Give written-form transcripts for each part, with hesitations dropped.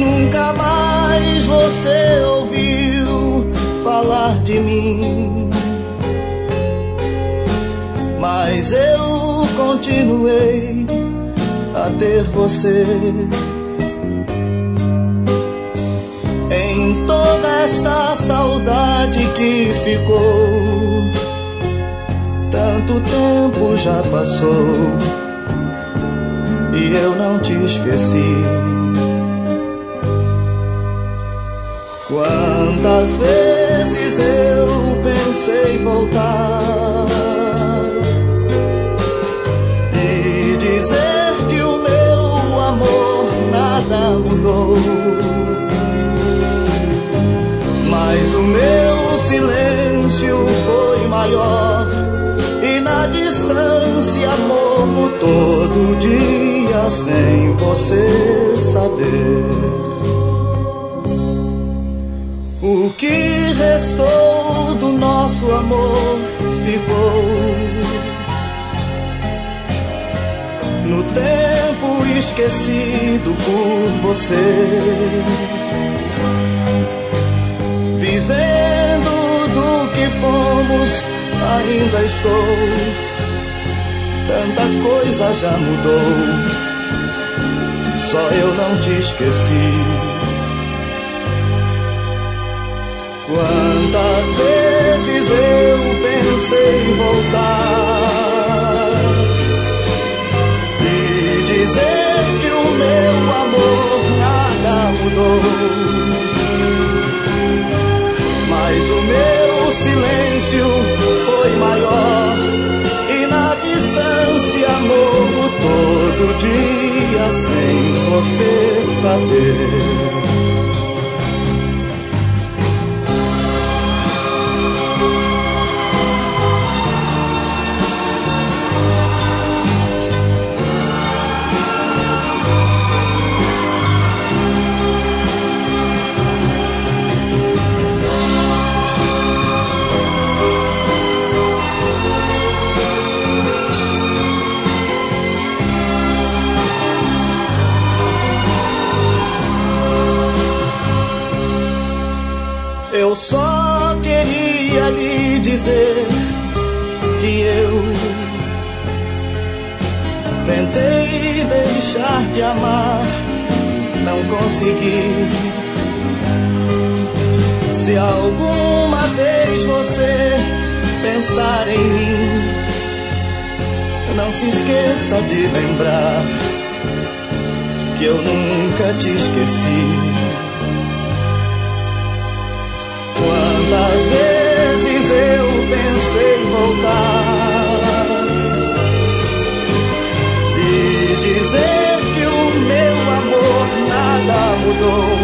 Nunca mais você ouviu falar de mim, mas eu continuei a ter você. Em toda esta saudade que ficou, tanto tempo já passou e eu não te esqueci. Quantas vezes eu pensei voltar e dizer que o meu amor nada mudou, mas o meu silêncio foi maior e na distância morro todo dia sem você saber. O que restou do nosso amor ficou no tempo esquecido por você. Vivendo do que fomos, ainda estou. Tanta coisa já mudou, só eu não te esqueci. Quantas vezes eu pensei em voltar e dizer que o meu amor nada mudou, mas o meu silêncio foi maior e na distância morro todo dia sem você saber. Eu só queria lhe dizer que eu tentei deixar de amar, não consegui. Se alguma vez você pensar em mim, não se esqueça de lembrar que eu nunca te esqueci. Quantas vezes eu pensei em voltar e dizer que o meu amor nada mudou,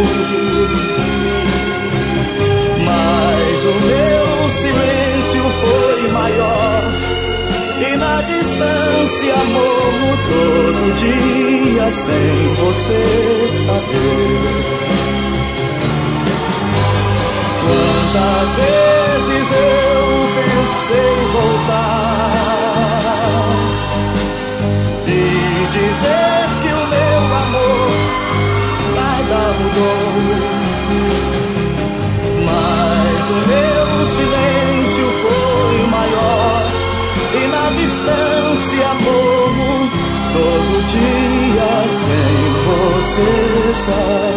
mas o meu silêncio foi maior e na distância morro todo dia sem você saber. Quantas vezes eu pensei em voltar e dizer que o meu amor nada mudou, mas o meu silêncio foi maior e na distância morro todo dia sem você saber.